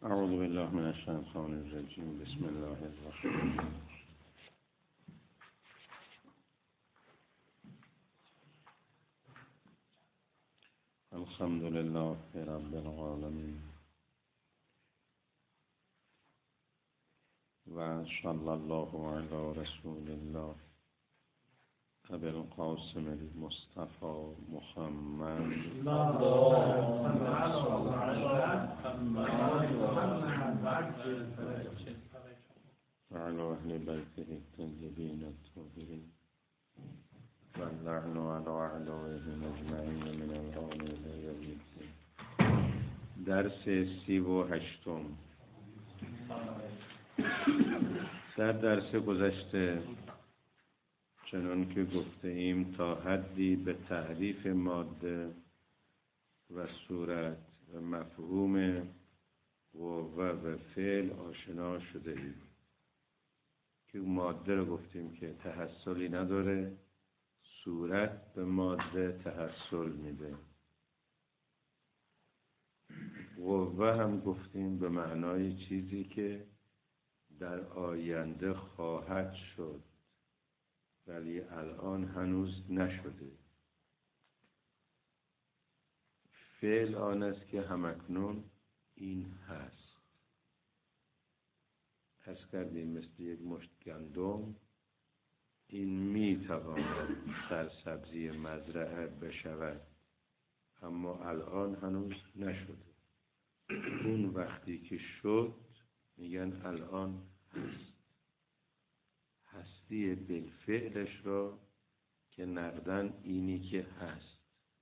اعوذ بالله من الشیطان الرجیم. بسم الله الرحمن الرحیم. الحمد لله رب العالمین و صلی الله علی رسول الله ابی القاسم المصطفى محمد و علی اهل بیته الطیبین الطاهرین و اللعن علی اعدائهم اجمعین من الآن الی یوم الدین. درس 38. در درس گذشته چنان که گفته ایم تا حدی به تعریف ماده و صورت و مفهوم قوه و فعل آشنا شده ایم که ماده رو گفتیم که تحصلی نداره، صورت به ماده تحصل میده. قوه هم گفتیم به معنای چیزی که در آینده خواهد شد ولی الان هنوز نشده. فعل آن است که همکنون این هست. حس کردیم مثل یک مشت گندم این میتواند سرسبزی مزرعه بشود اما الان هنوز نشده. اون وقتی که شد میگن الان هست. هستی بالفعلش را که نقدن اینی که هست.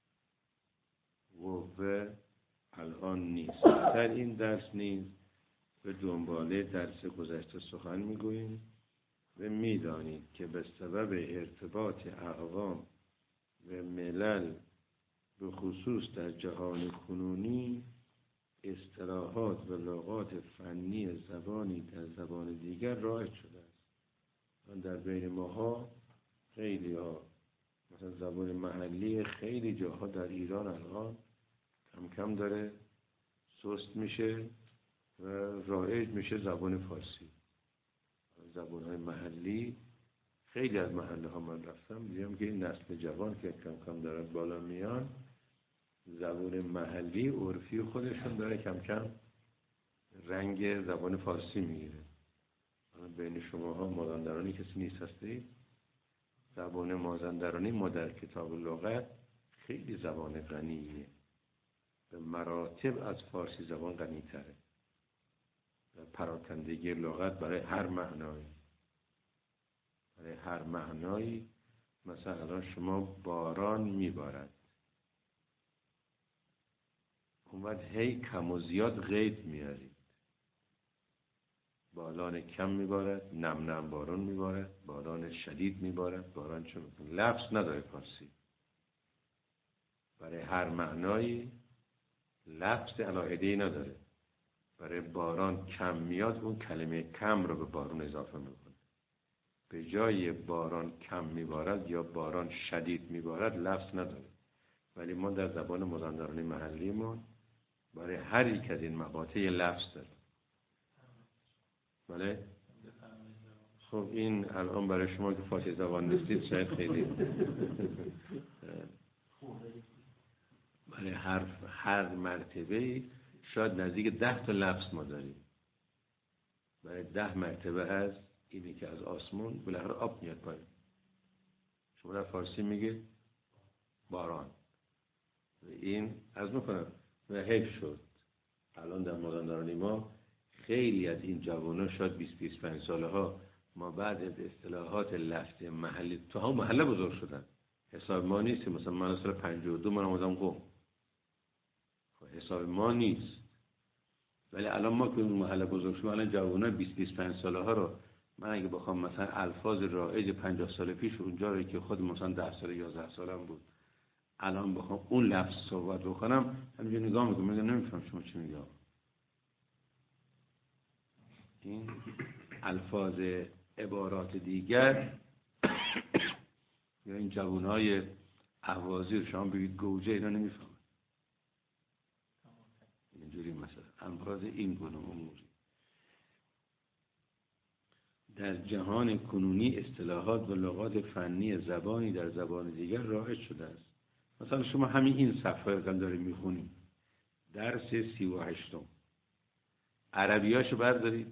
قوه الان نیست. در این درس نیز به دنباله درس گذشته سخن میگوییم و میدانید که به سبب ارتباط اقوام و ملل به خصوص در جهان کنونی اصطلاحات و لغات فنی زبانی در زبان دیگر رایج شده است. در بین ماها خیلی ها مثلا زبان محلی خیلی جاها در ایران الان کم کم داره سست میشه و رایج میشه زبان فارسی. زبان های محلی خیلی از محله ها من رفتم دیدم که این نسل جوان که کم کم دارن بالا میان زبان محلی عرفی خودشون داره کم کم رنگ زبان فارسی میگیره. بین شما ها مازندرانی کسی نیست هستید؟ زبان مازندرانی ما در کتاب لغت خیلی زبان غنیه، به مراتب از فارسی زبان غنی تره. پراکندگی لغت برای هر معنایی مثلا الان شما باران میبارد اون وقت هی کم و زیاد غیب میارید. باران کم میبارد، نم نم باران میبارد، باران شدید میبارد، باران چه میکنه. لفظ نداره فارسی. برای هر معنایی لفظ علاهده‌ای نداره. برای باران کم میاد اون کلمه کم رو به باران اضافه میکنه. به جای باران کم میبارد یا باران شدید میبارد لفظ نداره. ولی ما در زبان مازندرانی محلیمون برای هر یک از این مقاطع لفظ داره. بله؟ خب این الان برای شما که فارسی زبان نیستید شاید خیلی برای هر مرتبه شاید نزدیک 10 تا لفظ ما داریم. برای 10 مرتبه از اینی که از آسمون بالاخره آب میاد پایین. شما در فارسی میگه باران. این از میکنم و حیف شد الان در مازندرانی ما خیلی از این جوانان شاید 20-25 ساله ها ما بعد از اصطلاحات لفظ محلی تو هم محله بزرگ شدن. حساب ما نیست. مثلا من سال 52 من آمدم قم. حساب ما نیست. ولی الان ما که اون محله بزرگ شدیم الان جوانان 20-25 ساله ها رو من اگه بخوام مثلا الفاظ رایج 50 سال پیش اونجا رو که خود مثلا 10 سال 11 سالم بود الان بخوام اون لفظ صحبت بکنم همینجوری نگاه میکنم میگم نمیفهم شما چی میگی. این الفاظ عبارات دیگر یا این جوانهای اهوازی رو شما بگید گوجه اینا نمیفهم. اینجوری مثلا امراض این گونه اموری. در جهان کنونی اصطلاحات و لغات فنی زبانی در زبان دیگر رایج شده است. مثلا شما همین این صفحه رو دارید میخونید، درس 38 عربیاشو بردارید،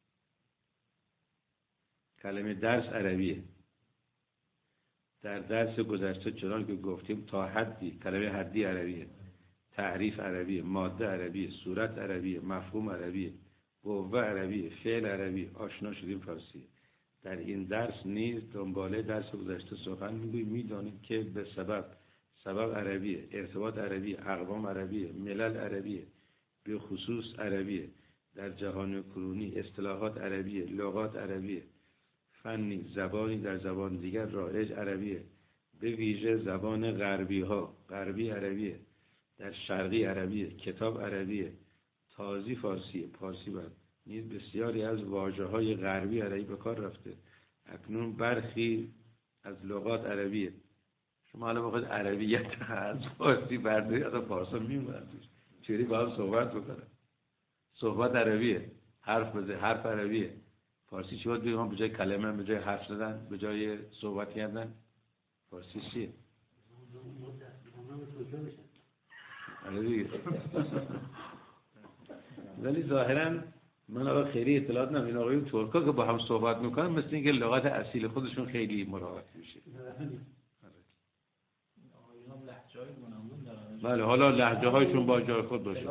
کلمه درس عربیه. در درس گذشته چنان که گفتیم تا حدی، کلمه حدی عربیه، تعریف عربیه، ماده عربیه، صورت عربیه، مفهوم عربیه، قوه عربیه، فعل عربی، آشنا شدیم فارسیه. در این درس نیز دنباله درس گذشته سخن میگوییم، میدانید که به سبب عربیه، ارتباط عربیه، اقوام عربیه، ملل عربیه، به خصوص عربیه. در جهان کنونی اصطلاحات عربیه، لغات عربیه، فنی زبانی در زبان دیگر رایج عربیه، به ویژه زبان غربی عربیه، در شرقی عربیه، کتاب عربیه، تازی فارسیه، پارسی بر نیز بسیاری از واژه‌های غربی عربی به کار رفته. اکنون برخی از لغات عربیه. شما حالا بخواید عربیت از فارسی برداری، اصلا فارسی میمونن چوری با هم صحبت بکنن. صحبت عربیه، حرف عربیه. فارسی چی باید بگم؟ به جای کلمه، به جای حرف زدن، به جای صحبت کردن، فارسی چیه؟ ولی ظاهراً من آقا خیلی اطلاعات نمیدونم، این آقایون ترکا که با هم صحبت میکنن مثل اینکه لغت اصیل خودشون خیلی مراعات میشه. بله، حالا لهجه هایشون با جای خود باشه.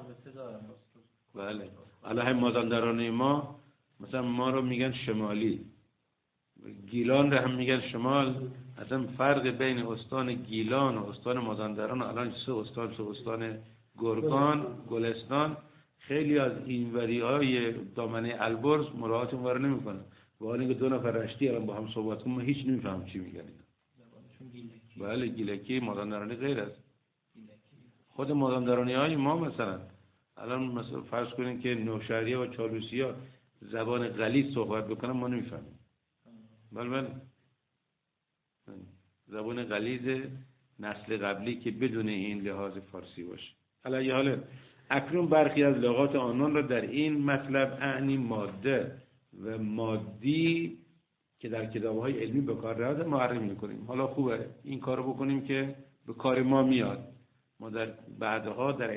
بله، الان هم مازندرانی ما مثلا ما رو میگن شمالی، گیلان رو هم میگن شمال. اصلا فرق بین استان گیلان و استان مازندران الان سه استان گرگان، گلستان، خیلی از اینوری‌های دامنه البرز مراعات اونور نمی‌کنن. و حالا اینکه دو نفر رشتی الان با هم صحبت کنن، من هیچ نمی‌فهمم چی میگن اینا. بله، گیلکی مازندرانی غیر است. خود مازندرانی‌های ما مثلا الان مثلا فرض کنین که نوشهریه و چالوسی‌ها زبان غلیظ صحبت بکنن، ما نمی‌فهمیم. بله، زبان غلیظ نسل قبلی که بدون این لحاظ فارسی باشه. علی حال اکنون برخی از لغات آنان را در این مطلب اعنی ماده و مادی که در کتاب‌های علمی به کار رفته معرفی می‌کنیم. حالا خوبه این کارو بکنیم که به کار ما میاد. ما در بعدها در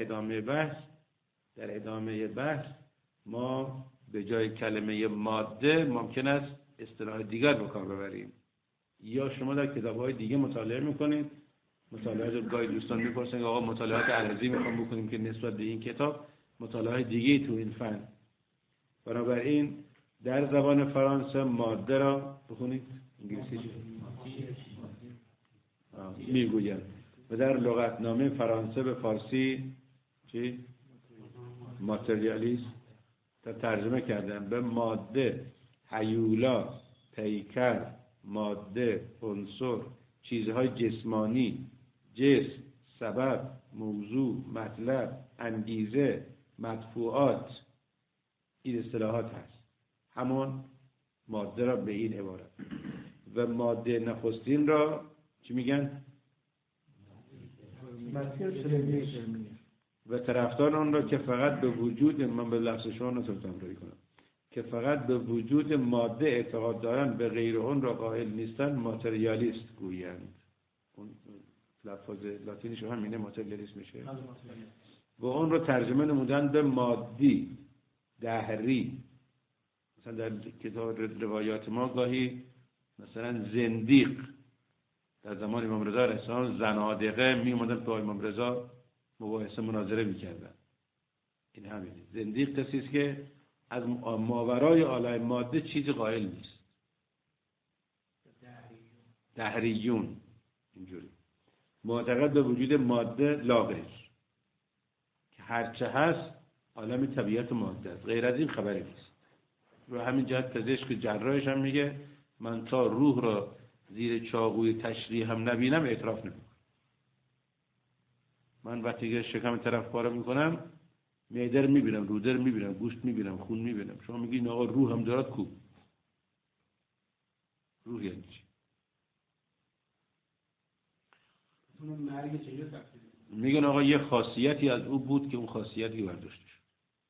ادامه بحث ما به جای کلمه ماده ممکن است اصطلاح دیگر به کار ببریم. یا شما در کتاب‌های دیگه مطالعه می‌کنید، مطالعات گاهی دوستان می‌پرسن که آقا مطالعات عرضی می‌خوام بکنیم که نسبت به این کتاب مطالعات دیگه تو این فن. بنابراین در زبان فرانسه ماده را بخونید، انگلیسی میگوید و در لغتنامه فرانسه به فارسی چی؟ ماتریالیسم ترجمه کردن به ماده، هیولا، پیکر، ماده، عنصر، چیزهای جسمانی، جسم، سبب، موضوع، مطلب، انگیزه، مدفوعات. این اصطلاحات هست. همون ماده را به این عبارت. و ماده نخستین را چی میگن؟ و طرفدار آن را که فقط به وجود، من به لفظ شما نتونم تمرین کنم، که فقط به وجود ماده اعتقاد دارند به غیر اون را قائل نیستند ماتریالیست گویند. اون لفظ لاتینیش همینه، ماتریالیست میشه. و اون رو ترجمه نمودن به مادی، دهری. مثلا در کتاب روایات ما گاهی مثلا زندیق در زمان امام رضا علیه السلام، زنادقه می اومدن با امام رضا مباحثه مناظره میکردن. این همینه. زندیق کسی است که از ماورای عالم ماده چیزی قائل نیست. دهریون اینجوری معتقد به وجود ماده لا غیر، که هرچه هست عالم طبیعت ماده است، غیر از این خبری نیست. رو همین جهت پزشک جراحش هم میگه من تا روح را زیر چاقوی تشریح هم نبینم اعتراف نمیکنم. من وقتی که شکم طرف کارو میکنم معده رو میبینم، روده رو میبینم، گوشت میبینم، خون میبینم. شما میگین آقا روح هم دارد کو؟ روح یعنی چی؟ میگن آقا یه خاصیتی از او بود که اون خاصیتی برداشته شد.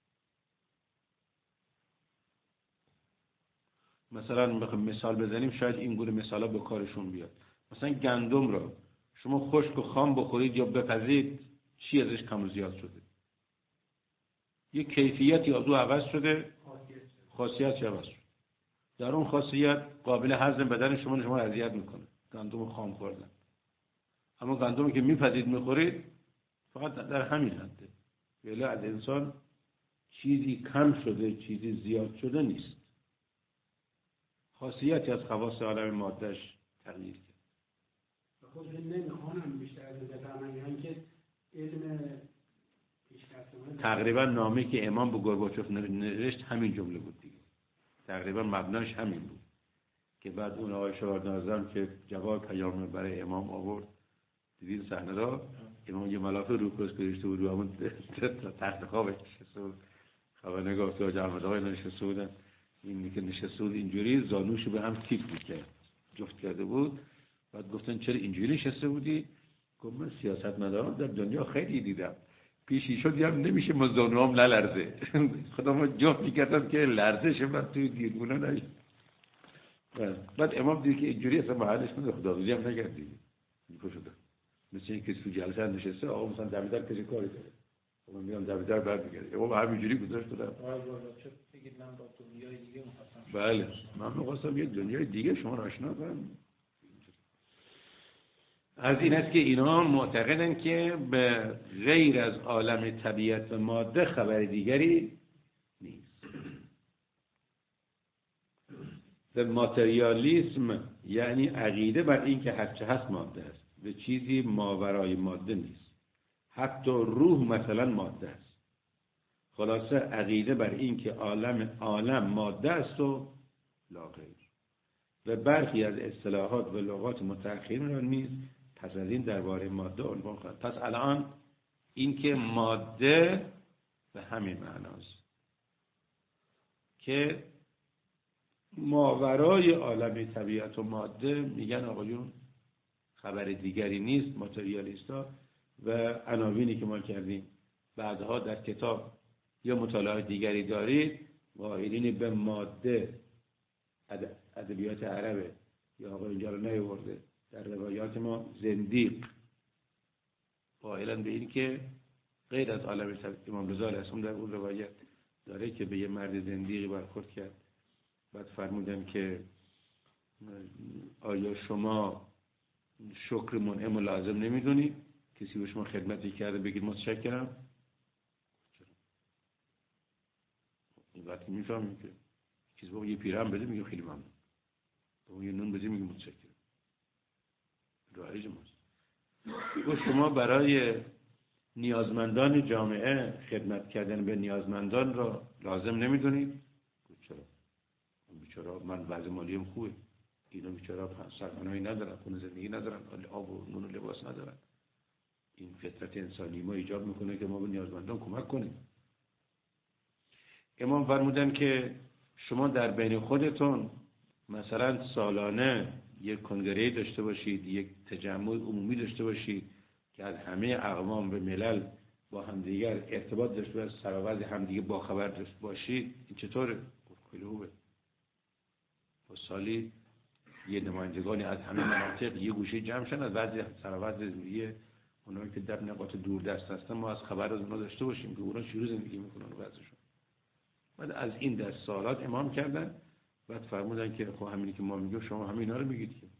مثلا بخوام مثال بزنیم شاید این گونه مثالا به کارشون بیاد. مثلا گندم را شما خشک و خام بخورید یا بپزید، چی ازش کم و زیاد شده؟ یه کیفیتی از او عوض شده، خاصیتی عوض شده. در اون خاصیت قابل هضم بدن شما اذیت میکنه، گندم خام خوردن. اما گندمی که میپزید میخورید فقط در همین حده. ولی از انسان چیزی کم شده، چیزی زیاد شده نیست. خاصیتی از خواص عالم مادهش تغییر کرد. خود نمیخوانم بیشتر از بفهمن، یعنی که علم پیشکسوتان تقریبا نامه‌ای که امام به گورباچوف نوشت همین جمله بود دیگه. تقریبا مبناش همین بود که بعد اون آقای شاهنامه‌نازم که جواب پیام برای امام آورد، دیدین صحنه را، امام یه ملافه رو پس گذاشته بود رو همون تخت خوابش نشسته بود. خبرنگار که حاج احمد آقای نشسته بودن، این که نشسته بود اینجوری زانوشو به هم تیپ می‌کرد، جفت کرده بود. بعد گفتن چرا اینجوری نشسته بودی؟ گفت من سیاستمداران در دنیا خیلی دیدم، پیشی شد دیدم نمیشه ما زانوام نلرزه. خودمو جفت می‌کردم که لرزش من توی دیرگونه نشه. بعد امام دید که اینجوری اصلا محلش من خداوندی هم نکرد دیگه. می‌پوشید مثل اینکه تو جلسه نشسته آقا مثلا دمیدر کسی کاری داره. من میگم دمیدر برمیگرده. امام همینجوری گذاشت دادم. بگید من با دنیای دیگه می‌خواستم. بله، من می‌خواستم یه دنیای دیگه شما را آشنا کنم. از این است که اینا معتقدن که به غیر از عالم طبیعت و ماده خبر دیگری نیست. به ماتریالیسم یعنی عقیده بر این که هرچه هست ماده است، به چیزی ماورای ماده نیست. حتی روح مثلا ماده است. خلاصه عقیده بر این که عالم ماده است و لا غیر. و برخی از اصطلاحات و لغات متأخرین را نیز پس از این درباره ماده عنوان خواهد. پس الان این که ماده به همین معناست که ماورای عالم طبیعت و ماده، میگن آقایون خبر دیگری نیست ماتریالیستا. و عناوینی که ما کردیم بعدها در کتاب یا مطالعات دیگری دارید، قائلین به ماده ادبیات عربه یا آقا اینجا رو نیاورده در روایات ما زندیق، قائلن به این که غیر از عالم طبیعت. امام رضا علیه السلام در اون روایت داره که به یه مرد زندیقی برخورد کرد، بعد فرمودن که آیا شما شکر منعم و لازم نمیدونی؟ کسی به شما خدمتی کرده بگید متشکرم؟ این وقتی میفهمیم که چیز با یه پیرم بده میگه خیلی ممنون، با یه نون بده میگه متشکرم. رایج ماست. و شما برای نیازمندان جامعه خدمت کردن به نیازمندان را لازم نمیدونید؟ چرا؟ بیچاره من وضع مالیم خوبه، اینا بیچاره سرمنایی ندارن، خونه زندگی ندارن، آب و نون و لباس ندارن. این فطرت انسانی ما ایجاب میکنه که ما به نیازمندان کمک کنیم. امام فرمودن که شما در بین خودتون مثلا سالانه یک کنگره داشته باشید، یک تجمع عمومی داشته باشید که از همه اقوام و ملل با همدیگر ارتباط داشته باشید، سر و وضع همدیگه با خبر داشته باشید. این چطوره؟ خیلی خوبه. با سالی یه نمایندگانی از همه مناطق یه گوشه جمع شدن، از وضع سر و وضع زندگی اونایی که در نقاط دور دست هستن ما از خبر از اونا داشته باشیم که اونا چجوری زندگی میکنن و وضعشون. بعد از این دست سوالات امام کردن، بعد فرمودن که خب همینی که ما میگیم شما همینا رو میگید که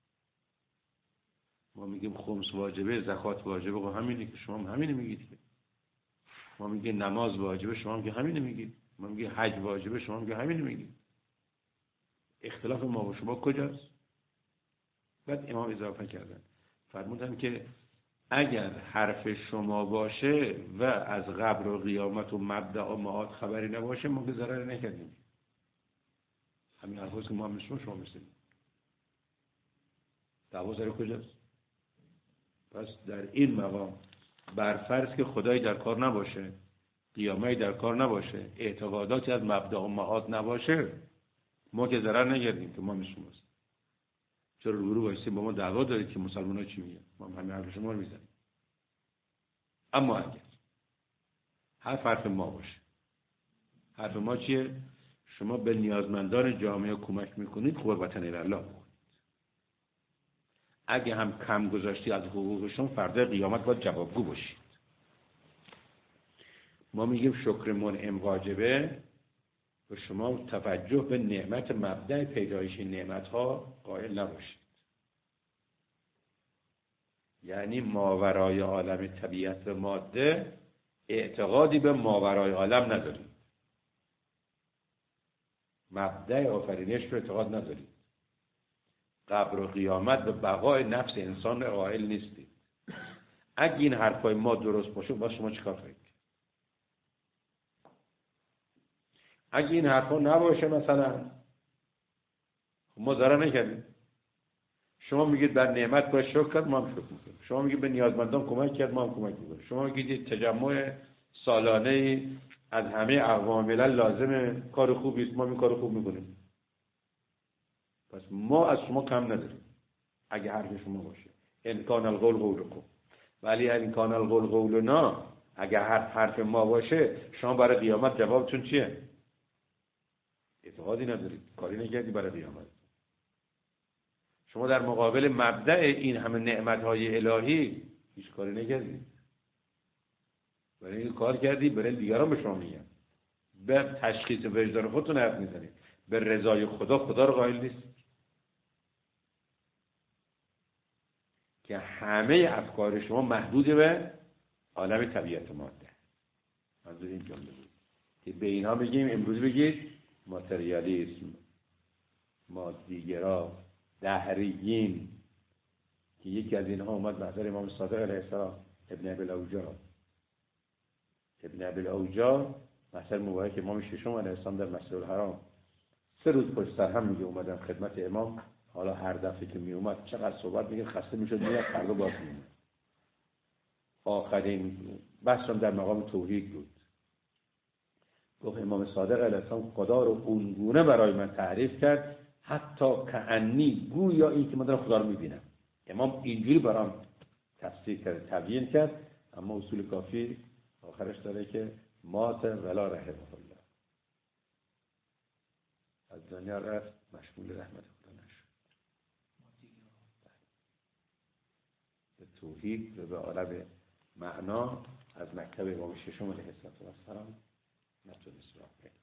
ما میگیم خمس واجبه، زکات واجبه، خب همینی که شما همینی میگید که ما میگیم نماز واجبه، شما میگید همینی میگید. ما میگیم حج واجبه، شما میگید همینی میگید. اختلاف ما و شما کجاست؟ بعد امام اضافه کردن فرمودن که اگر حرف شما باشه و از قبر و قیامت و مبدأ و معاد خبری نباشه ما که ضرری نکردیم. همین حرفاست که ما هم شما مثل دعوا سر کجاست؟ پس در این مقام برفرض که خدایی در کار نباشه، قیامتی در کار نباشه، اعتقاداتی از مبدأ و معاد نباشه، ما که ضرر نکردیم که ما مثل شماست. چرا روبرو وایسیم با ما دعوا دارید که مسلمان‌ها چی میگن؟ ما همین حرف شما رو میزنیم. اما اگر حرف ما باشه، حرف ما چیه؟ شما به نیازمندان جامعه کمک میکنید، قربتن الله بکنید. اگه هم کم گذاشتی از حقوقشون، فردا قیامت باید جوابگو باشید. ما میگیم شکر منعم واجبه و شما توجه به نعمت، مبدأ پیدایش نعمت ها قائل نباشید. یعنی ماورای عالم طبیعت و ماده اعتقادی به ماورای عالم ندارید، مبدأ آفرینش رو اعتقاد ندارید، قبر و قیامت و بقای نفس انسان قائل نیستید. اگه این حرفای ما درست باشه، با شما چیکار کنید؟ اگه این حرفا نباشه، مثلا ما ضرر نکردیم. شما میگید بر نعمت باید شکر کرد، ما هم شکر میکنیم. شما میگید به نیازمندان کمک کرد، ما هم کمک میکنیم. شما میگید تجمع سالانه از همه اقوام ملل لازمه، کار خوبی است، ما این کار خوب میکنیم. پس ما از شما کم نداریم اگه حرف شما باشه. ان کان القول قولکم، ولی ان کان القول قولنا، اگه حرف ما باشه، شما برای قیامت جوابتون چیه؟ اعتقادی ندارید، کاری نکردی برای قیامت. شما در مقابل مبدأ این همه نعمت‌های الهی هیچ کاری نکردید. برای این کار کردی، برای دیگران به شما میگن. به تشخیص وجدان خودتون حرف میزنید، به رضای خدا رو قائل نیست که همه افکار شما محدود به عالم طبیعت ماده. منظور این جمله بود که به اینها بگیم، امروز بگید ماتریالیسم، مادیگرا، دهریین، که یکی از اینها اومد محضر امام صادق علیه السلام، ابن ابی الاوجاع، محضر مبارک امام ششم علیه السلام در مسجد الحرام 3 روز پشت سر هم میگه اومدم خدمت امام. حالا هر دفعه که می اومد چقدر صحبت میگه، خسته میشد، میاد فردا باز میومد. آخرین بحثم در مقام توحید بود. گفت امام صادق علیه السلام خدا رو اونگونه برای من تعریف کرد حتی کأنی، گویا این که من دارم خدا رو میبینم. امام اینجوری برام تفسیر کرد، تبیین کرد. اما اصول کافی آخرش داره که مات ولا رحمه الله، از دنیا رفت مشمول رحمت خدا نشد. به توحید و به عالم معنا از مکتب امام ششم علیه السلام نتونست راه پیدا.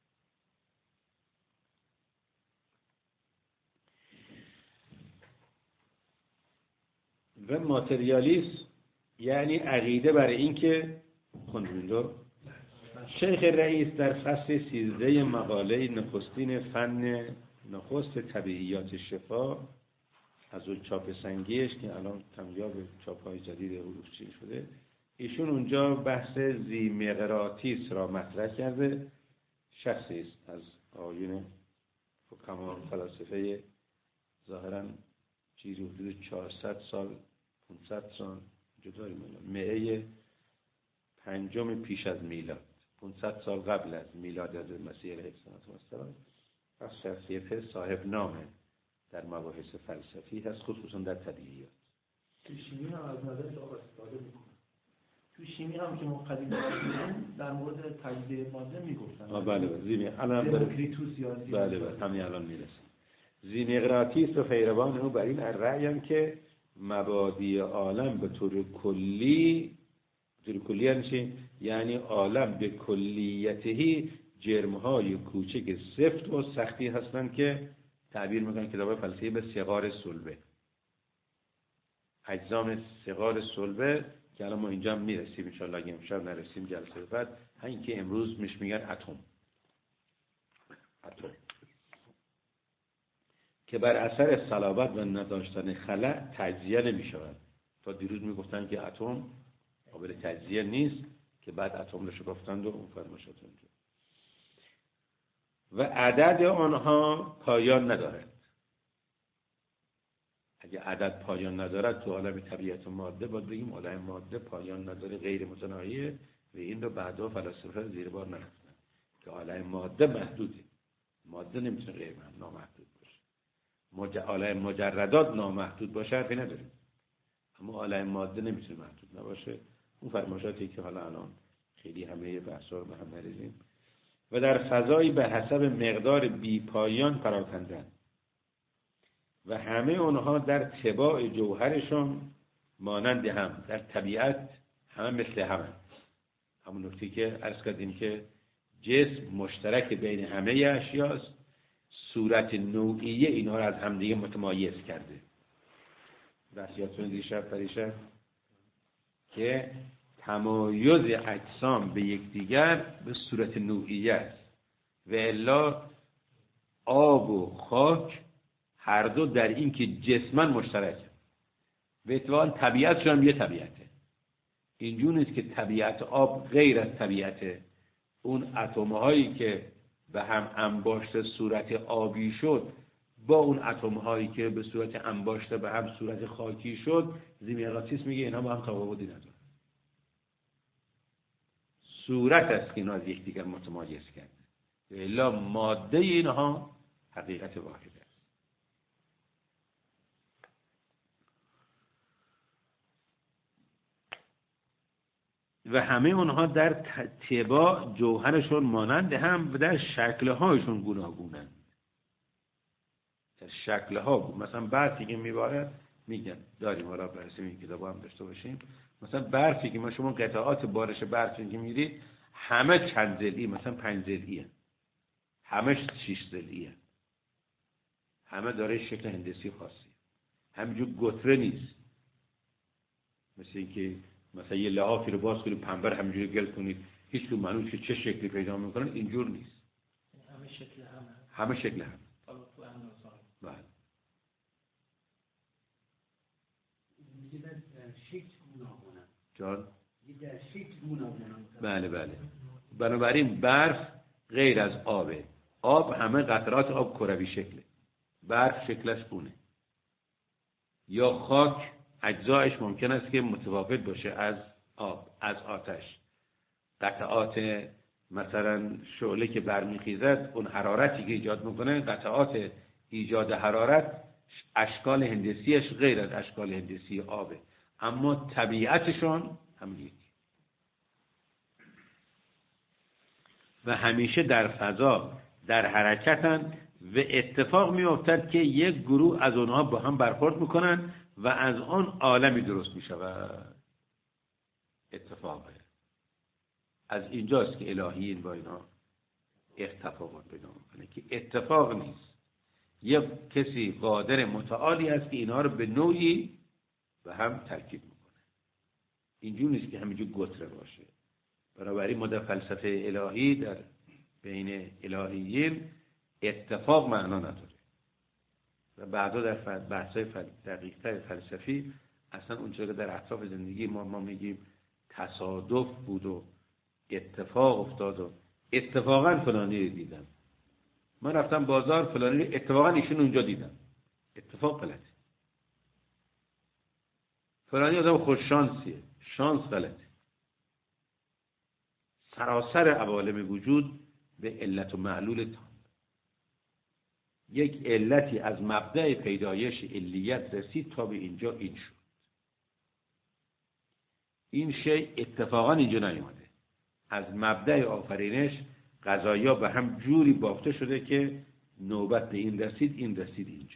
و ماتریالیسم یعنی عقیده برای این که خوندید شیخ رئیس در فصل 13 مقاله نخستین فن نخست طبیعیات شفا از اون چاپ سنگیش که الان کمیاب چاپ‌های جدید حروفچین شده، ایشون اونجا بحث ذیمقراطیس را مطرح کرده. شخصی است از آیین حکما فلاسفه ظاهراً چیزی حدود 400 سال 500 سال جدایی مئه پنجم پیش از میلاد، 500 سال قبل از میلاد از مسیح علیه السلام، از شخصیت صاحب نامه در مباحث فلسفی هست، خصوصا در طبیعیات. تو شیمی هم از نظرش آقا استفاده میکنه. تو شیمی هم که ما قدیم دیدیم در مورد تجزیه ماده میگفتن. بله زیمی الان دموکریتوس یا بله همین الان میرسه. ذیمقراطیس و پیروان او بر این رأی‌اند که مبادی عالم به طور کلی یعنی عالم به کلیتهی جرم‌های کوچک سفت و سختی هستند که تعبیر میکنن کتاب فلسفی به صغار صلبه، اجسام صغار صلبه که الان ما اینجا هم میرسیم ان شاءالله، اگه امشب نرسیم جلسه بعد، همین که امروز میگن اتم که بر اثر صلابت و نداشتن خلأ تجزیه نمیشود. تا دیروز میگفتن که اتم قابل تجزیه نیست که بعد اتم رو شکفتند و اون فرماشات اونجا. و عدد آنها پایان ندارد. اگه عدد پایان ندارد تو عالم طبیعت ماده، باید بگیم عالم ماده پایان نداره، غیر متناهیه و این رو بعدا فلاسفه زیر بار نرفتن که عالم ماده محدوده. ماده نمیتونه غیر نامحدود باشه. عالم مجردات نامحدود باشه حرفی نداره، اما عالم ماده نمیتونه محدود نباشه. اون فرمایشاتی که حالا الان خیلی همه بحثا رو به هم نریزیم. و در فضایی به حسب مقدار بیپایان پراکندن و همه اونها در طباع جوهرشون مانند هم، در طبیعت همه مثل هم. همون نکته که عرض کردیم که جسم مشترک بین همه اشیاست، صورت نوعیه اینها رو از همدیگه متمایز کرده. بحثیاتون دیشب پریشب که تمایز اجسام به یکدیگر به صورت نوعیه است و الا آب و خاک هر دو در این که جسمن مشترکه. به اتفاق طبیعتشون هم یه طبیعته. اینجور نیست که طبیعت آب غیر از طبیعت اون اتم‌هایی که به هم انباشته صورت آبی شد با اون اتم‌هایی که به صورت انباشته به هم صورت خاکی شد. ضمیم‌اغناطیس میگه اینها با هم تفاوتی ندارن. صورت است که اینا از یکدیگر متمایز کرده. الا ماده اینها حقیقت واحده است. و همه اونها در طباع جوهرشون مانند هم و در شکلهایشون گوناگونند. در شکلها مثلا برفی که میبارد میگن داریم حالا برسیم این کتابا هم داشته باشیم. مثلا برفی که ما شما قطعات بارش برفی که میرید همه چند ضلعی، مثلا 5 ضلعیه، همه 6 ضلعیه، همه داره شکل هندسی خاصی، همینجور گتره نیست. مثل اینکه مثلا یه لحافی رو باز کنید پنبه همینجوری گل کنید هیچ تو معلوم که چه شکلی پیدا میکنن. اینجور نیست، همه شکل همه شکل هم. بله جان بله بله. بنابراین برف غیر از آبه. آب همه قطرات آب کروی شکله، برف شکلش اونه. یا خاک اجزایش ممکن است که متفاوت باشه از آب، از آتش. قطعات مثلا شعله که برمیخیزد اون حرارتی که ایجاد میکنه، قطعات ایجاد حرارت اشکال هندسیش غیر از اشکال هندسی آبه، اما طبیعتشون هم یکی و همیشه در فضا در حرکتن و اتفاق میافتد که یک گروه از اونها با هم برخورد میکنن و از آن عالمی درست میشود. اتفاقه. از اینجاست که الهیین با اینا اتفاقات پیدا میکنه که اتفاق نیست. یک کسی قادر متعالی است که اینها رو به نوعی به هم ترکیب میکنه. اینجور نیست که همینجور گتره باشه. بنابراین ما در فلسفه الهی در بین الهیین اتفاق معنا نداره و بعدا در بحث‌های دقیق‌تر فلسفی اصلا اونجا که در اطراف زندگی ما میگیم تصادف بود و اتفاق افتاد و اتفاقا فلانی رو دیدم، من رفتم بازار فلانی رو اتفاقا ایشون اونجا دیدم، اتفاق غلطه. فلانی آدم خوششانسیه، شانس غلطه. سراسر عوالم وجود به علت و معلول تام. یک علتی از مبدأ پیدایش علیت رسید تا به اینجا این شد. این شی اتفاقا اینجا نیامده. از مبدأ آفرینش قضایا به هم جوری بافته شده که نوبت به این رسید، این رسید اینجا.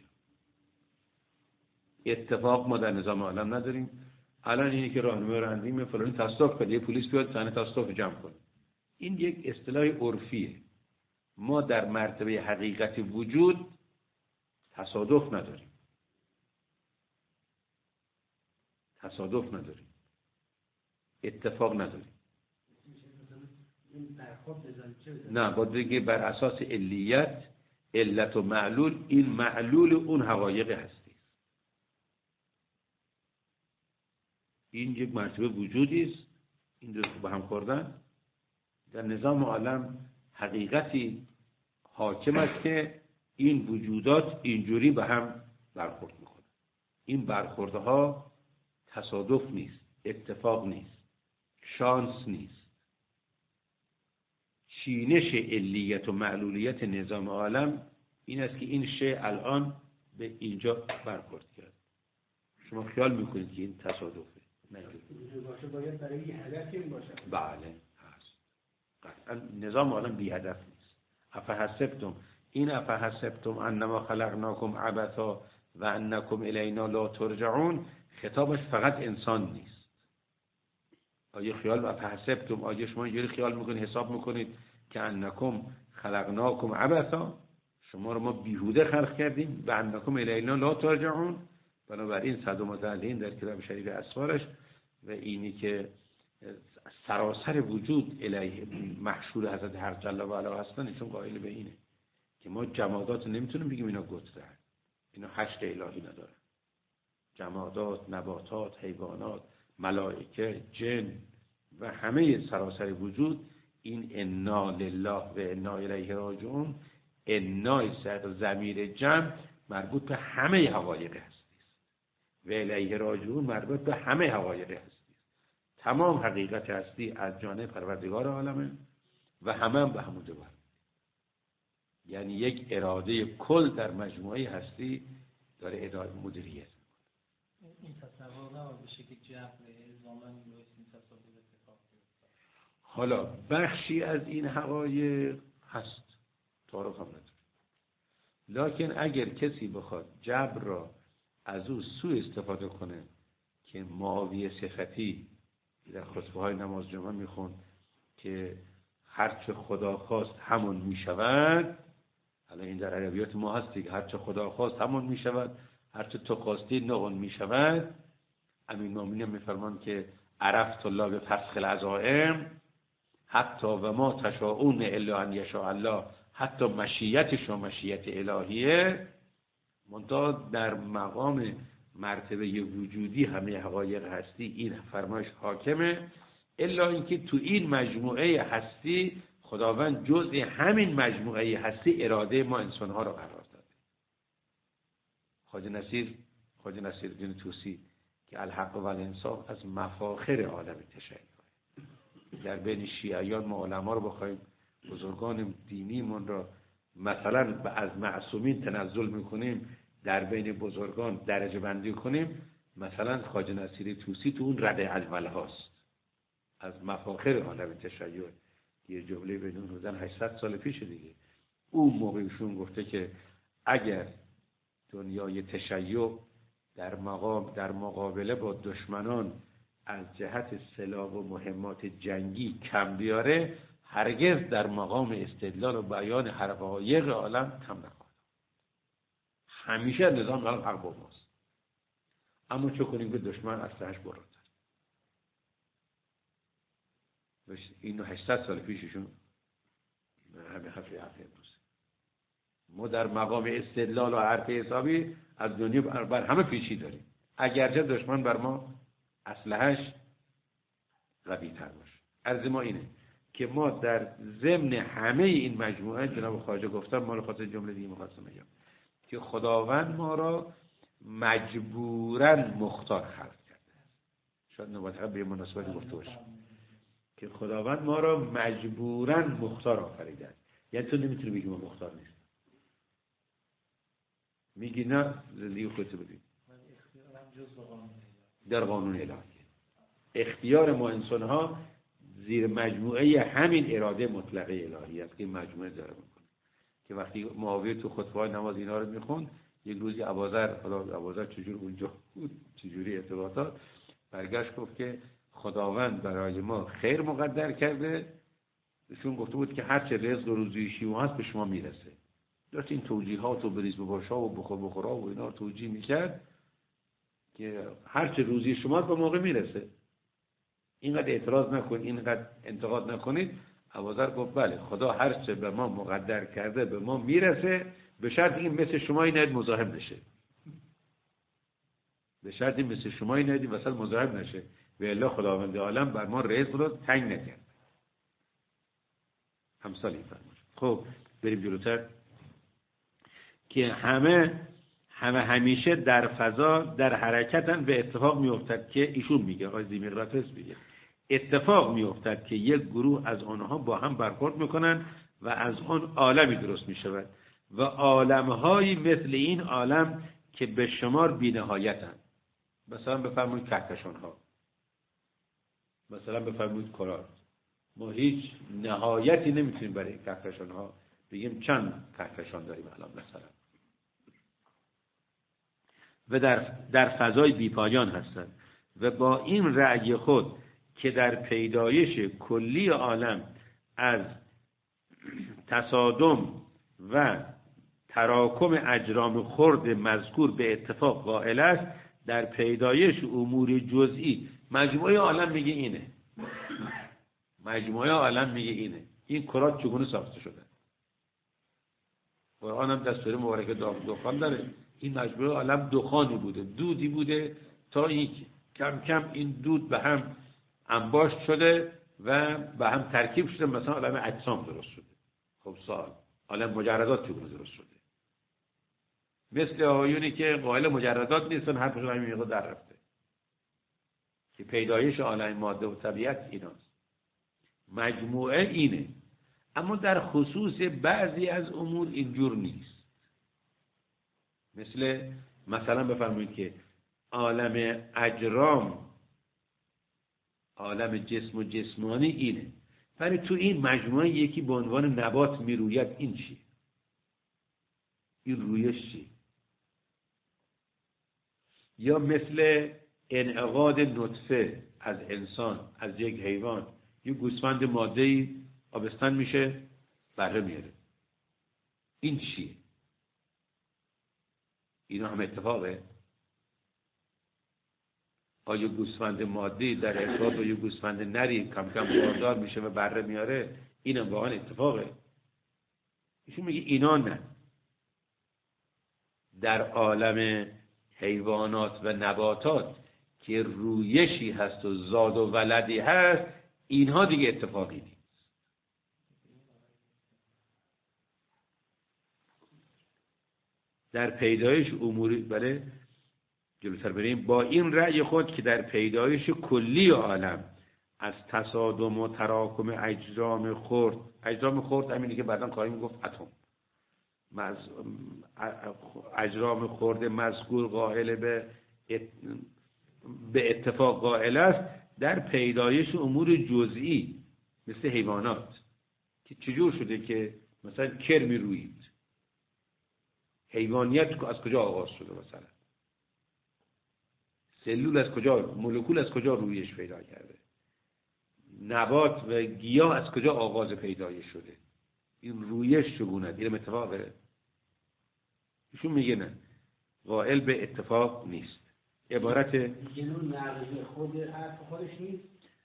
اتفاق ما در نظام عالم نداریم. الان اینی که راهنمای رانندگی فلانی تصادف کرد، یه پلیس بیاد صحنه تصادف جمع کنه. این یک اصطلاح عرفیه. ما در مرتبه حقیقت وجود تصادف نداریم. تصادف نداریم. اتفاق نداریم. نه، باید بگه بر اساس علیت، علت و معلول، این معلول اون حقایق هستی. این یک مرتبه وجودی است. این دو با هم خوردن در نظام عالم حقیقتی حاکم است که این وجودات اینجوری به هم برخورد میکنن. این برخوردها تصادف نیست، اتفاق نیست، شانس نیست. چینش علیت و معلولیت نظام عالم این است که این شی الان به اینجا برخورد کرد. شما خیال میکنید که این تصادفه. باشه باید برای یه هدفی باشه. بله هست. قطعا نظام عالم بی هدف نیست. افحسبتم انما خلقناکم عبثا و انکم الینا لا ترجعون، خطابش فقط انسان نیست. آیا خیال افحسبتم، آیا شما اینجوری خیال میکنید، حساب میکنید که انکم خلقناکم عبثا، شما رو ما بیهوده خلق کردیم، و انکم الینا لا ترجعون. بنابراین صد و متعلین در کتاب شریف اسفارش و اینی که سراسر وجود الیه محشور حضرت حق جل و علا هستن، ایشون قائل به اینه که ما جمادات نمیتونیم بگیم اینا گترن، اینا حشر الهی ندارن. جمادات، نباتات، حیوانات، ملائکه، جن و همه سراسر وجود این انا لله و انا الیه راجعون، انای ضمیر جمع مربوط به همه حقایق هستی و الیه راجعون مربوط به همه حقایق هستی. تمام حقیقت هستی از جانب پروردگار عالمه و همه به همون دوباره، یعنی یک اراده کل در مجموعه هستی داره اداره مدیریت. این تصور نباید بشه که جبر الزاماً این تصور اتفاق بیفته. حالا بخشی از این حقایق هست، تعارف هم نداره، لکن اگر کسی بخواد جبر را از او سوء استفاده کنه که معاویه صفتی در خطبه های نماز جمعه میخوند که هرچه خدا خواست همون میشود، حالا این در عربیات ما هست دیگه، هرچه خدا خواست همون میشود، هرچه تو خواستی نه اون میشود. امین مومنین میفرمان که عرفت الله به فسخ العزائم حتی و ما تشاءون الا ان یشاء الله، حتی مشیتش و مشیت الهیه، منتها در مقام مرتبه وجودی همه حقایق هستی این فرمایش حاکمه، الا اینکه تو این مجموعه هستی خداوند جزء همین مجموعه هستی اراده ما انسانها را قرار داده. خواجه نصیرالدین طوسی که الحق و الانصاف از مفاخر عالم تشیع، در بین شیعیان ما علما رو بخوایم، بزرگان دینیمون را مثلا از معصومین تنزل میکنیم، در بین بزرگان درجه بندی کنیم، مثلا خواجه نصیری طوسی تو اون رده اول هاست از مفاخر عالم تشیع. یه جمله بین اون روزن 800 سال پیش دیگه، اون موقعشون گفته که اگر دنیای تشیع در مقابله با دشمنان از جهت سلاح و مهمات جنگی کم بیاره، هرگز در مقام استدلال و بیان حقایق عالم کم نخواهد. همیشه نظام عالم حق با ماست، اما چه کنیم که دشمن اسلحه‌اش بالاتر. اینو 800 سال پیششون همه حرف امروز. ما در مقام استدلال و حرف حسابی از دنیا بر همه پیشی داریم، اگرچه دشمن بر ما اسلحه‌اش قوی‌تر باشه. عرض ما اینه که ما در ضمن همه این مجموعه، جناب خواجه گفتم مال خاطر جمله دیگه می‌خواستم بگم که خداوند ما را مجبوراً مختار خلق کرده. شاید نوبت به مناسبت گفته باشه که خداوند ما را مجبوراً مختار آفریده. یعنی تو نمیتونی بگی ما مختار نیست. میگی نه زندگی خودت بدید. در قانون الهی اختیار ما انسان‌ها زیر مجموعه همین اراده مطلقه الهی است که این مجموعه داره میکنه. که وقتی معاویه تو خطبه‌های نماز اینا رو میخوند، یک روزی ابوذر چجور اونجا بود، چجوری ارتباطات، برگشت گفت که خداوند برای ما خیر مقدر کرده. ایشون گفته بود که هر چه رزق و روزی شیوه هست به شما میرسه. داشت این توجیهات و بریز بباشا و بخورا و اینا رو توجیه میکرد که هر چه روزی شما به موقع میرسه، اینقدر اعتراض نکنید، اینقدر انتقاد نکنید. ابوذر گفت بله، خدا هر چه به ما مقدر کرده به ما میرسه، به شرط این مثل شما این مزاحم نشه. به شرط این مثل شما این وسط مزاحم نشه، و الا خداوند عالم بر ما رزق رو تنگ نکرد. همسال این فرمایش. خب بریم جلوتر که همیشه در فضا در حرکتن به اتفاق میافتد که ایشون میگه، آقای دیمیقراطس میگه اتفاق میافتد که یک گروه از آنها با هم برخورد میکنن و از آن عالمی درست میشود و عالمهایی مثل این عالم که به شمار بی‌نهایتند. مثلا بفرمایید کهکشان‌ها، مثلا بفرمایید کرات، ما هیچ نهایتی نمیتونیم برای کهکشان ها بگیم چند کهکشان داریم الان مثلا، و در فضای بیپایان هستند و با این رأی خود که در پیدایش کلی عالم از تصادم و تراکم اجرام خرد مذکور به اتفاق قائل است، در پیدایش امور جزئی مجموعه عالم میگه اینه، مجموعه عالم میگه اینه، این کرات چگونه ساخته شده. قرآن هم دستور مبارکه دخان داره، این مجموعه عالم دخانی بوده، دودی بوده، تا این کم کم این دود به هم انباشت شده و به هم ترکیب شده، مثلا عالم اجسام درست شده. خب سوال، عالم مجردات چگونه درست شده؟ مثل آیونی که قائل مجردات نیستن، هر کدوم همین مقدار در رفته، که پیدایش عالم ماده و طبیعت ایناست. مجموعه اینه، اما در خصوص بعضی از امور اینجور نیست. مثلا بفرمایید که عالم اجرام، عالم جسم و جسمانی اینه، ولی تو این مجموعه یکی به عنوان نبات میروید، این چیه؟ این رویش چیه؟ یا مثل انعقاد نطفه از انسان، از یک حیوان، یه گوسفند ماده‌ای آبستن میشه، بره میاره، این چیه؟ اینا هم اتفاقه؟ آیا گوسفند ماده‌ای در ارتباط با یه گوسفند نری کم کم باردار میشه و بره میاره، این هم واقعا اتفاقه؟ ایشون میگه اینا نه. در عالم حیوانات و نباتات که رویشی هست و زاد و ولدی هست، اینها دیگه اتفاقی نیست. در پیدایش اموری، بله جلوتر بریم، با این رأی خود که در پیدایش کلی عالم از تصادم و تراکم اجرام خرد همینی که بعداً خواهیم گفت اتم، اجرام خرد مذکور قائل به اتفاق قائل است، در پیدایش امور جزئی مثل حیوانات که چجور شده که مثلا کرمی رویید، حیوانیت از کجا آغاز شده، مثلا سلول از کجا، مولکول از کجا رویش پیدا کرده، نبات و گیاه از کجا آغاز پیدایش شده، این رویش چگونه، این اتفاقه؟ ایشون میگه نه، قائل به اتفاق نیست. عبارت نقض خود حرف خودش نیست،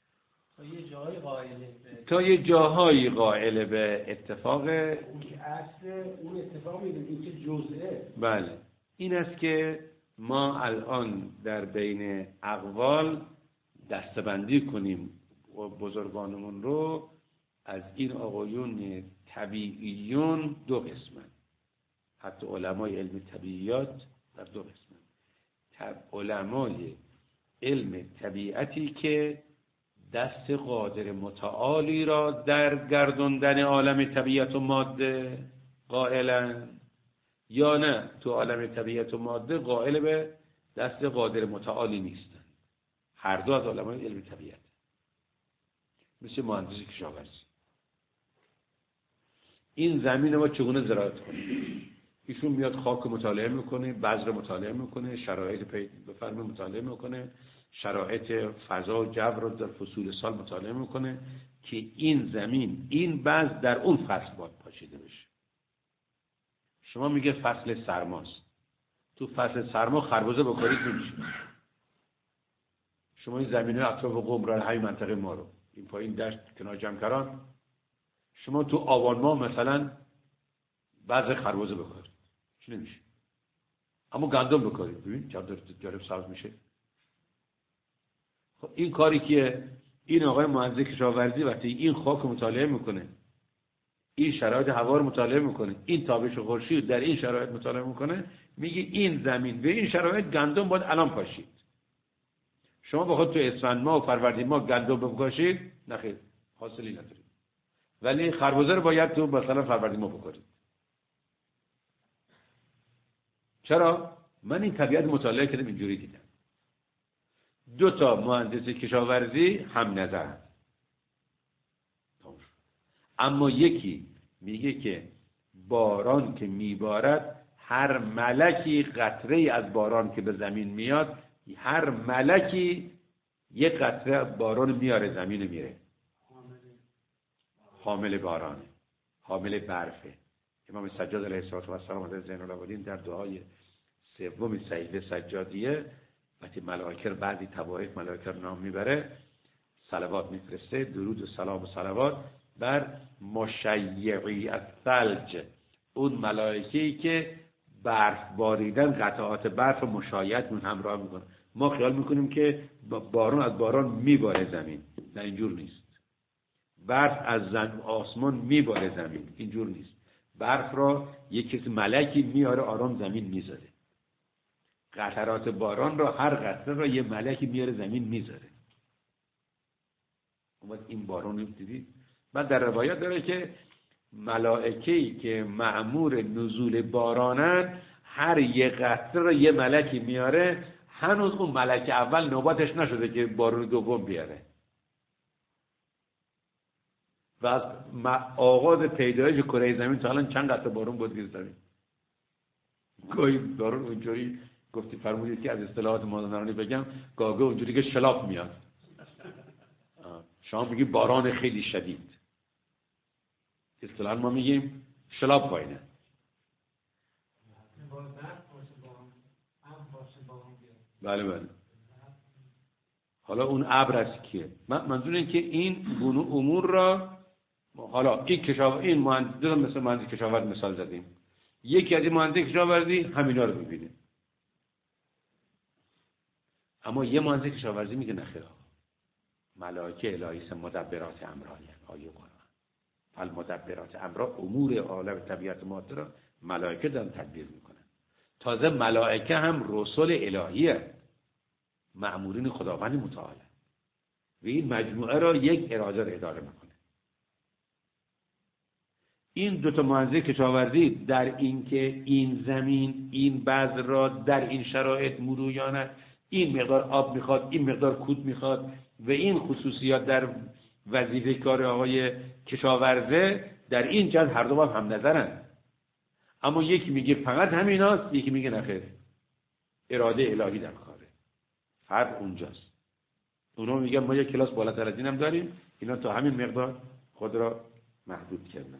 تا یه جاهایی قائل به اتفاقه که اصل اون اتفاق میده، این که جزئه. بله، این است که ما الان در بین اقوال دستبندی کنیم و بزرگانمون رو از این آقایون طبیعیون دو قسمن، حتی علمای علم طبیعیات در دو قسمن. علمای علم طبیعتی که دست قادر متعالی را در گرداندن عالم طبیعت و ماده قائلند، یا نه تو عالم طبیعت و ماده قائل به دست قادر متعالی نیستند. هر دو از علمای علم طبیعت، مثل مهندسی کشاورزی. این زمین ما چگونه زراعت کنیم؟ ایشون میاد خاک مطالعه میکنه، بذر مطالعه میکنه، شرایط بفرمایید مطالعه میکنه، شرایط فضا و جو رو در فصول سال مطالعه میکنه که این زمین، این بذر در اون فصل باید پاشیده بشه. شما میگه فصل سرماست، تو فصل سرما خربزه بکارید نمیشه. شما این زمینه اطراف قم همین منطقه ما رو، این پایین دشت کنار جمکران، شما تو آبان ماه مثلا بذر خربزه بکارید، چی نمیشه. اما گندم بکارید، ببین جالب سبز میشه. خب این کاری که این آقای مهندس کشاورزی وقتی این خاک مطالعه میکنه، این شرایط هوا رو مطالعه میکنه، این تابش خورشید در این شرایط مطالعه میکنه، میگه این زمین به این شرایط گندم باید الان پاشید. شما بخواد تو اسفند ماه و فروردین ماه گندم بکاشید، نخیر، حاصلی ندارید. ولی خربزه رو باید تو مثلا فروردین ماه بکارید. چرا؟ من این طبیعت مطالعه کردم، اینجوری دیدم. 2 تا مهندس کشاورزی هم نظر. اما یکی میگه که باران که میبارد، هر ملکی قطره از باران که به زمین میاد، هر ملکی یک قطره باران میاره زمین میره. حامل بارانه، حامل برفه. امام سجاد علیه السلام از زین العابدین در دعای سوم سجده سجادیه وقتی ملائکه رو بعضی طوایف ملائکه رو نام میبره صلوات میفرسته، درود و سلام و صلوات بر مشیعی الثلج، اون ملائکه‌ای که برف باریدن قطعات برف رو مشایعت من همراه میکنه. ما خیال میکنیم که باران از باران میباره زمین، نه اینجور نیست. برف از آسمان میباره زمین، اینجور نیست. برف را یک کسی ملکی میاره آرام زمین میذاره. قطرات باران را، هر قطره را یه ملکی میاره زمین میذاره. اومد این باران رو دیدید. بعد در روایات داره که ملائکه‌ای که مأمور نزول بارانن، هر یه قطره را یه ملکی میاره. هنوز اون ملک اول نوبتش نشده که بارون دوم بیاره. و از آغاز پیدایش کره زمین تا الان چند قطره بارون بود زیر زمین. گاهی بارون اونجوری گفتی فرمودید که از اصطلاحات مادرانی بگم، گاهی اونجوری که شلاپ میاد. شما میگی باران خیلی شدید، اصطلاحاً ما میگیم شلاپ پایینه. بله بله. حالا اون ابر است کیه؟ منظور این که این امور را حالا این مهندس مثل مهندس کشاورز مثال زدیم. یکی از این مهندس کشاورزی همینا رو ببینه. اما یه مهندس کشاورزی میگه نخیر، ملائکه الهی است مدبرات امرایه. آیه قرآن المدبرات امرا، امور عالم طبیعت ماده را ملائکه دارن تدبیر میکنن. تازه ملائکه هم رسول الهیه، مأمورین خداوند متعال، و این مجموعه را یک اراده را اداره میکنه. این 2 تا مهندس کشاورزی در این که این زمین این بذر را در این شرایط مرویانه، این مقدار آب میخواد، این مقدار کود میخواد، و این خصوصیات در وظیفه کار آقای کشاورزه، در این جهت هر دو هم نظرن. اما یکی میگه فقط همیناست، یکی میگه نخیر، اراده الهی در کاره. فرق اونجاست. اونا میگن ما یک کلاس بالاتر از اینم داریم، اینا تا همین مقدار خود را محدود کردن.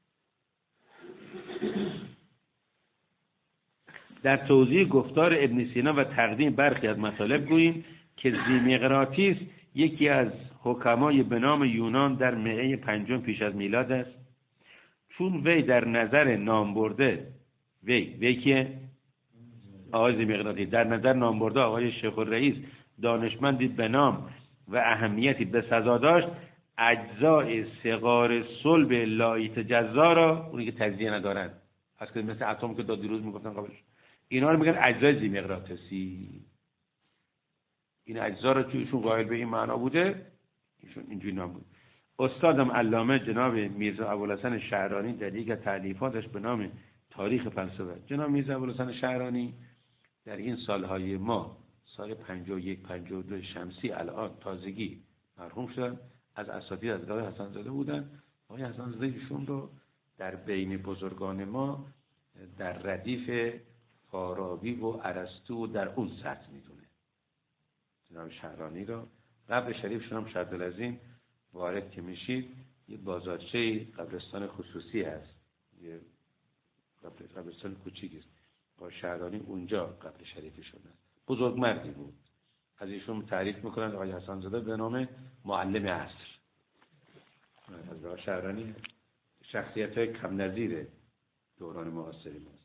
در توضیح گفتار ابن سینا و تقدیم برخی از مطالب گوییم که ذیمقراطیس یکی از حکمای به نام یونان در مئه 5 پیش از میلاد است. چون وی در نظر نام برده وی که آقای ذیمقراطیس در نظر نام برده آقای شیخ الرئیس دانشمندی به نام و اهمیتی به سزا داشت، اجزای صغار صلب لا یتجزا را، اونی که تجزیه ندارن، از که مثل اتم که داد دیروز میگفتن قبلش، اینا رو میگن اجزای ذیمقراطیسی. این اجزا رو تویشون قائل به این معنا بوده، ایشون اینجوری نام بود. استادم علامه جناب میرزا ابوالحسن شعرانی در یک تألیفاتش به نام تاریخ فلسفه، جناب میرزا ابوالحسن شعرانی در این سالهای ما سال 51 52 شمسی الان تازگی مرحوم شدن، از اساتید از آقای حسن زاده بودن. آقای حسن زاده ایشون رو در بین بزرگان ما در ردیف فارابی و ارسطو در اون سطح میدونه. جناب شعرانی را قبر شریفشون هم شهدالعظیم وارد که میشید یه بازارچه قبرستان خصوصی هست، یه قبرستان کوچیکی است. با شعرانی اونجا قبر شریفشون هست. بزرگ مردی بود. از ایشون تعریف میکنن آقای حسن زاده به نام معلم عصر. از آقای شعرانی شخصیت کم نظیر دوران معاصر ماست.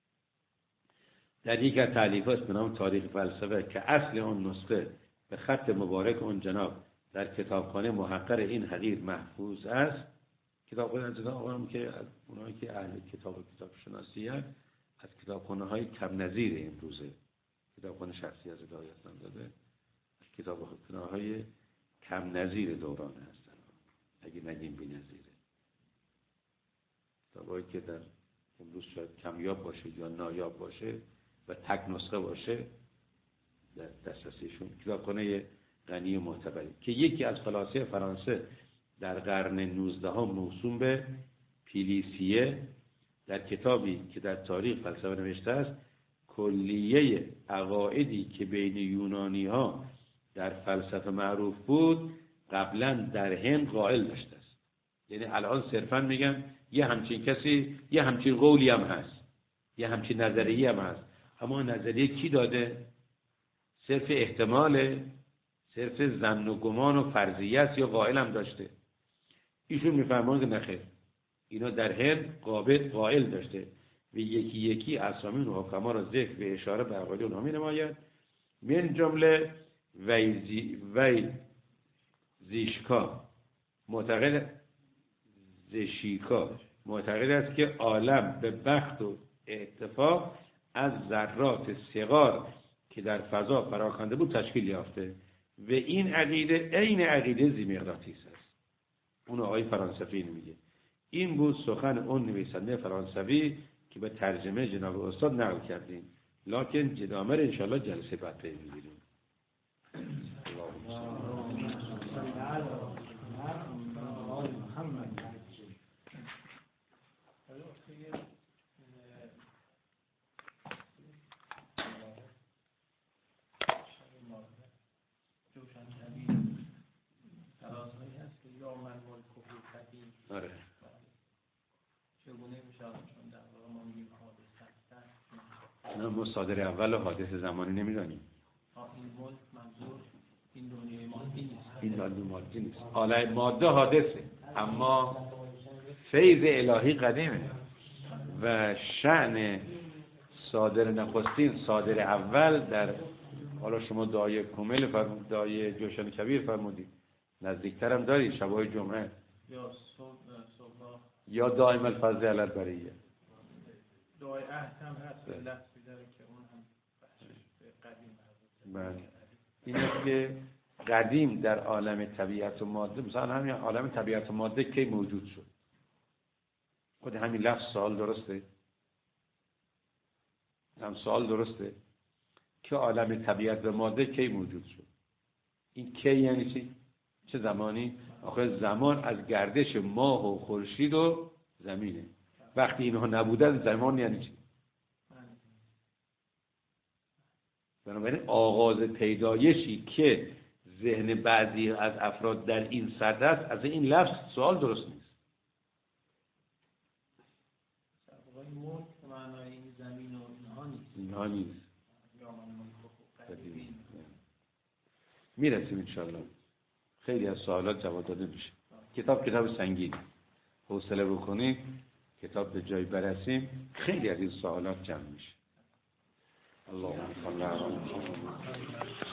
در یک از تألیفات به نام تاریخ فلسفه که اصل اون نسخه به خط مبارک اون جناب در کتابخانه محقر این حقیر محفوظ است. کتابخانه از آقایان که اونایی که اهل کتاب و کتاب شناسی هست، از کتابخانه‌های کم نظیر امروزه. کتابخانه شخصی از آقای حسن زاده از کتابخانه‌های کم نظیر دوران هستن، اگه نگیم بی‌نظیره. کتابایی که در امروز شاید کمیاب باشه یا نایاب باشه و تک نسخه باشه، در دسترسیشون، کتابخانه غنی و معتبری که یکی از فلاسفه فرانسه در قرن 19 موسوم به پیلیسیه در کتابی که در تاریخ فلسفه نوشته است، کلیه عقایدی که بین یونانی ها در فلسفه معروف بود قبلا در هند قائل داشته است. یعنی الان صرفا میگن یه همچین کسی، یه همچین قولی هم هست، یه همچین نظریه هم هست، اما نظریه کی داده؟ صرف احتماله، صرف ظن و گمان و فرضیه است یا قائل هم داشته؟ ایشون میفهمند که نخیر، اینا در هند قائل داشته و یکی یکی اسامی و حکما را ذکر و اشاره به عقاید اونها می‌نماید. من جمله زیشکا معتقد است که عالم به بخت و اتفاق از ذرات صغار که در فضا پراکنده بود تشکیل یافته و این عقیده عین عقیده ذی‌مقناطیس است. اون آقای فرانسوی میگه. این بود سخن اون نویسنده فرانسوی که به ترجمه جناب استاد نقل کردیم، لکن جدامه رو انشاءالله جلسه بعد پی می‌گیریم. آره. چگونه میشه چون در واقع ما میگیم حادثه نه، ما صادر اول و حادث زمانی نمیدانیم. این ملک منظور این دنیای مادی نیست. این دنیای مادی نیست. عالم ماده حادثه، اما فیض الهی قدیمه و شأن صادر نخستین صادر اول در، حالا شما دعای کامل فرمودید، دعای جوشن کبیر فرمودید، نزدیکتر هم دارید شبای جمعه یا صبح یا دائم الفضل علی البریه، دعای عهد هم هست لفظی داره که اون هم به قدیم بله. این است که قدیم در عالم طبیعت و ماده، مثلا همین عالم طبیعت و ماده کی موجود شد؟ خود همین لفظ سوال درسته؟ هم سوال درسته که عالم طبیعت و ماده کی موجود شد؟ این کی یعنی چی؟ چه زمانی؟ آخه زمان از گردش ماه و خورشید و زمینه. وقتی اینها نبودن زمان یعنی چی؟ بنابراین آغاز پیدایشی که ذهن بعضی از افراد در این سطح است، از این لفظ سوال درست نیست. ملک معنای این زمین و اینها نیست. میرسیم انشاءالله. خیلی از سوالات جواب داده میشه. کتاب سنگین، حوصله بکنید کتاب به جای برسیم خیلی از این سوالات جمع میشه. اللهم صل علی محمد.